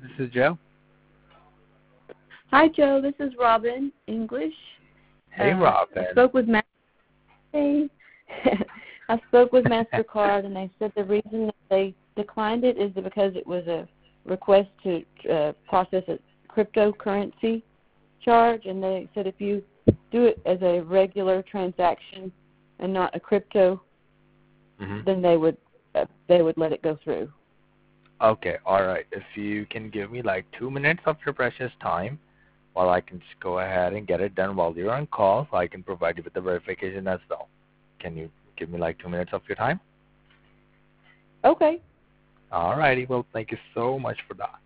This is Joe. Hi, Joe. This is Robin English. Hey, I Robin. spoke with Hey. I spoke with MasterCard, and they said the reason that they declined it is because it was a request to process a cryptocurrency charge, and they said if you do it as a regular transaction and not a crypto, then they would let it go through. Okay, all right. If you can give me like 2 minutes of your precious time, while I can just go ahead and get it done while you're on call, so I can provide you with the verification as well. Can you give me like 2 minutes of your time? Okay. All righty. Well, thank you so much for that.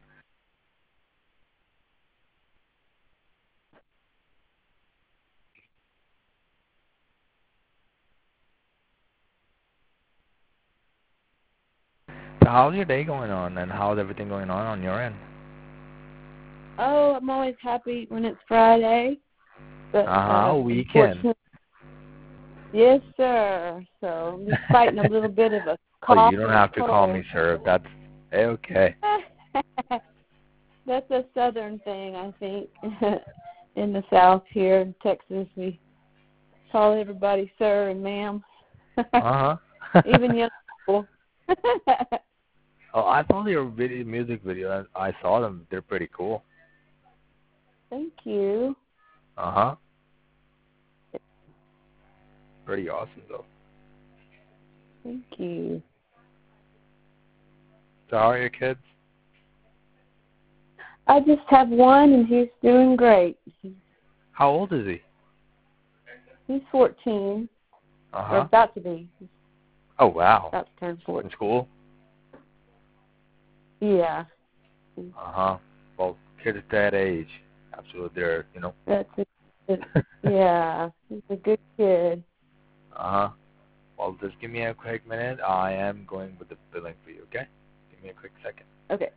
So how's your day going on, and how's everything going on your end? Oh, I'm always happy when it's Friday. But weekend. Yes, sir. So I'm just fighting a little bit of a cough. Oh, you don't have to call me sir. That's okay. That's a southern thing, I think. In the South here in Texas, we call everybody sir and ma'am. Even young people. Oh, I saw your music video. I saw them. They're pretty cool. Thank you. Pretty awesome, though. Thank you. So how are your kids? I just have one, and he's doing great. How old is he? He's 14. Or about to be. Oh, wow. About to turn 14. In school? Yeah. Well, kids at that age, absolutely, they're, That's it. Yeah. He's a good kid. Well, just give me a quick minute. I am going with the billing for you, okay? Give me a quick second. Okay.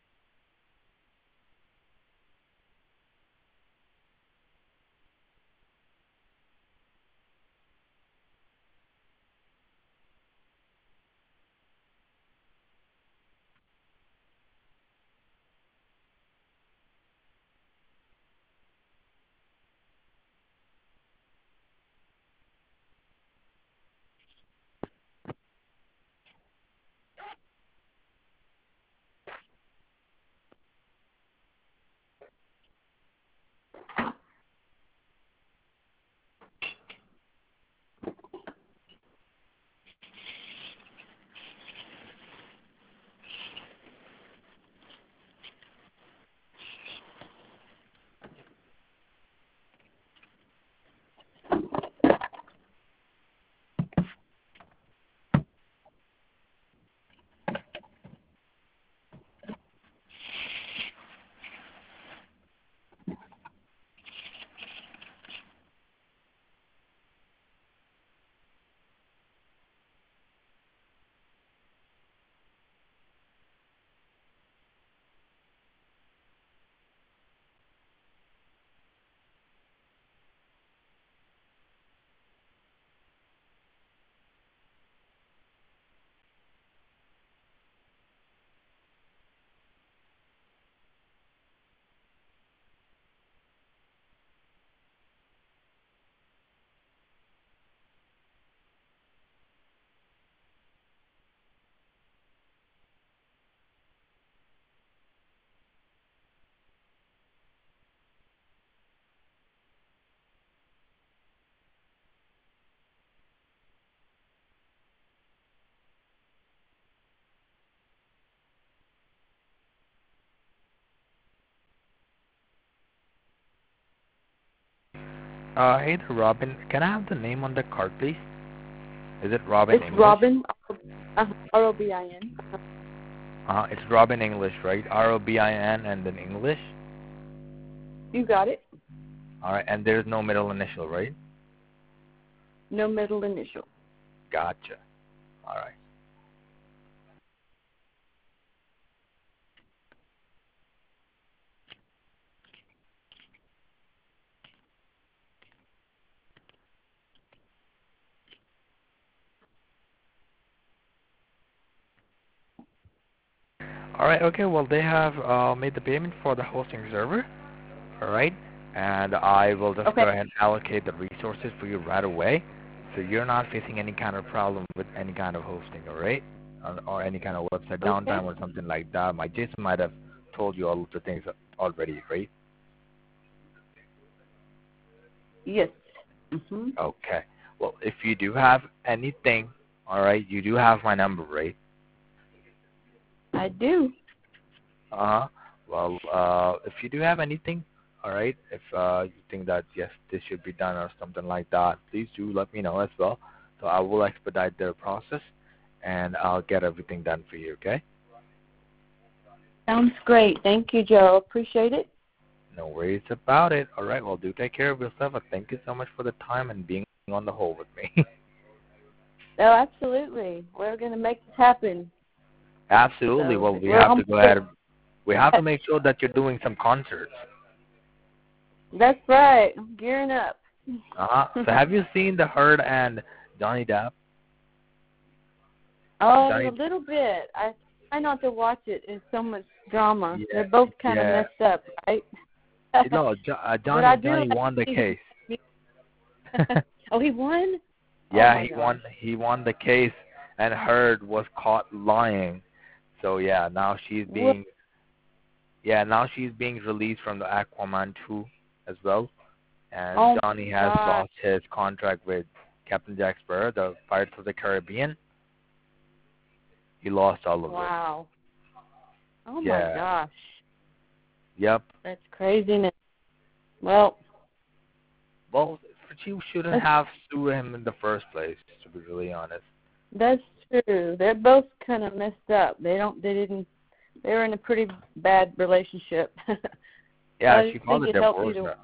Hey there, Robin. Can I have the name on the card, please? Is it Robin It's English? Robin, R-O-B-I-N. It's Robin English, right? R-O-B-I-N and then English? You got it. All right, and there's no middle initial, right? No middle initial. Gotcha. All right. All right. Okay. Well, they have made the payment for the hosting server. All right. And I will just Okay. go ahead and allocate the resources for you right away, so you're not facing any kind of problem with any kind of hosting. All right. Or any kind of website Okay. downtime or something like that. My Jason might have told you all of the things already, right? Yes. Mhm. Okay. Well, if you do have anything, all right, you do have my number, right? I do. Uh-huh. Well, if you do have anything, all right, if you think that, yes, this should be done or something like that, please do let me know as well. So I will expedite their process, and I'll get everything done for you, okay? Sounds great. Thank you, Joe. Appreciate it. No worries about it. All right, well, do take care of yourself. Thank you so much for the time and being on the hold with me. Oh, absolutely. We're going to make this happen. Absolutely. So Well, we we're have to almost go there. ahead. We have to make sure that you're doing some concerts. That's right. I'm gearing up. Uh-huh. So have you seen The Herd and Johnny Depp? Oh, Johnny, a little bit. I try not to watch it. It's so much drama. yeah, They're both kind of yeah. messed up, right? No, But I do Johnny like won the case. Oh, he won? Oh Yeah, my gosh. he won the case, and Herd was caught lying. So yeah, What? now she's being released from the Aquaman 2 as well. And Oh Johnny my has gosh. lost his contract with Captain Jack Sparrow, the Pirates of the Caribbean. He lost all of it. Wow. Oh my Yeah. gosh. Yep. That's craziness. Well, Well, she shouldn't have sued him in the first place, to be really honest. that's true. They're both kind of messed up. They were in a pretty bad relationship. Yeah, I she think filed a it helped you divorce.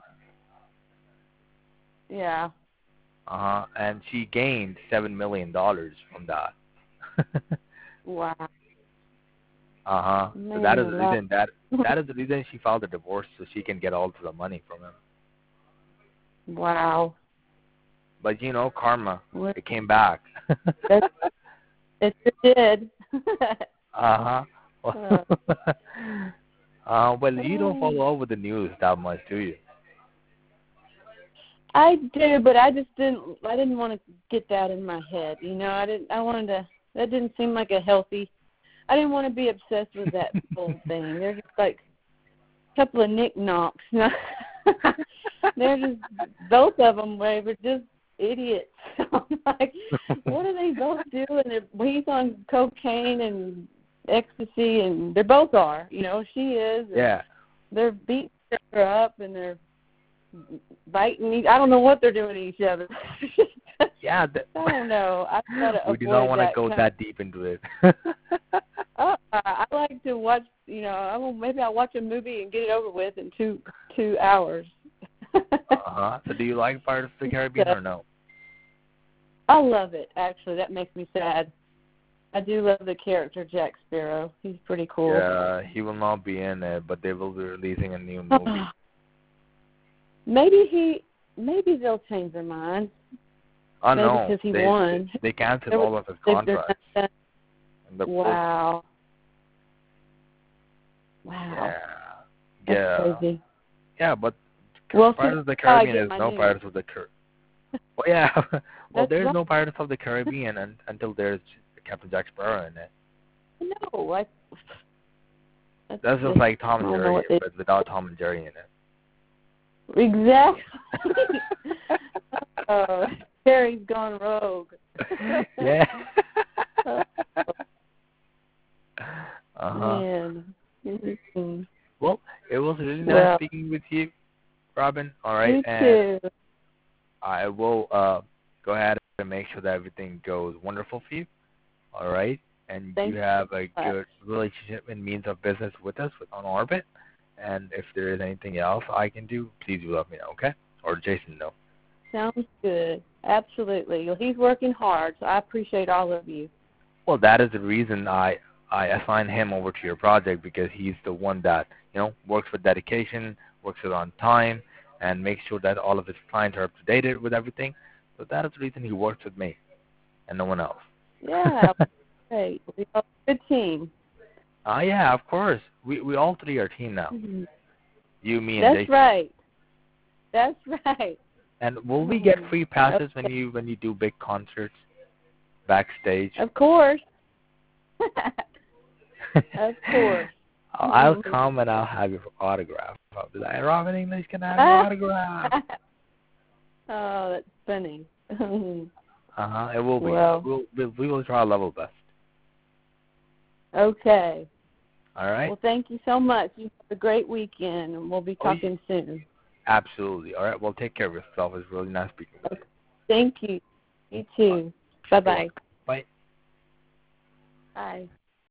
yeah. And she gained $7 million from that. Wow. So that is the Man, reason that is the reason she filed a divorce, so she can get all of the money from him. wow. But karma, it came back. It sure did. Uh-huh. Well, you don't Oh. follow up with the news that much, do you? I do, but I didn't want to get that in my head. That didn't seem like I didn't want to be obsessed with that whole thing. They're just like a couple of knickknacks. They're just, both of them were just idiots. I'm like, what are they both doing? He's on cocaine and ecstasy, and they both are. She is. Yeah. They're beating her up, and they're biting. I don't know what they're doing to each other. Yeah. I don't know. I try to We do not want to go kind that deep into it. I like to watch. Maybe I'll watch a movie and get it over with in two hours. So do you like Pirates of the Caribbean or no? I love it. Actually, that makes me sad. I do love the character Jack Sparrow. He's pretty cool. Yeah, he will not be in it, but they will be releasing a new movie. Maybe they'll change their mind. Oh Maybe no, because he won. they canceled all of his contracts. Wow. Yeah. That's crazy. Yeah, but Well, Pirates of the Caribbean is no news. Pirates of the Caribbean. Well, yeah. Well, there's right. no Pirates of the Caribbean until there's Captain Jack Sparrow in it. No, That's just like Tom and Jerry, but without Tom and Jerry in it. Exactly. Jerry's gone rogue. Yeah. Man. Well, it was really nice speaking with you, Robin. All right, Me and too. I will go ahead and make sure that everything goes wonderful for you. All right, and you have a good relationship and means of business with us on Orbit. And if there is anything else I can do, please do let me know, okay? Or Jason know. Sounds good. Absolutely. He's working hard, so I appreciate all of you. Well, that is the reason I assigned him over to your project, because he's the one that, works with dedication, works it on time, and makes sure that all of his clients are up to date with everything. So that is the reason he works with me and no one else. Yeah. Great. We have a good team. Yeah, of course. We all three are team now. Mhm. You, me, and That's Jason. right. That's right. And will we get free passes Okay. when you do big concerts backstage? Of course. Of course. I'll come and I'll have your autograph. I'll be like, Robin English, can I have your autograph? Oh, that's funny. It will be. Well, We will try our level best. okay. All right. Well, thank you so much. You have a great weekend, and we'll be talking soon. Absolutely. All right. Well, take care of yourself. It's really nice speaking with you. Thank you. You too. Bye-bye. Bye. Bye.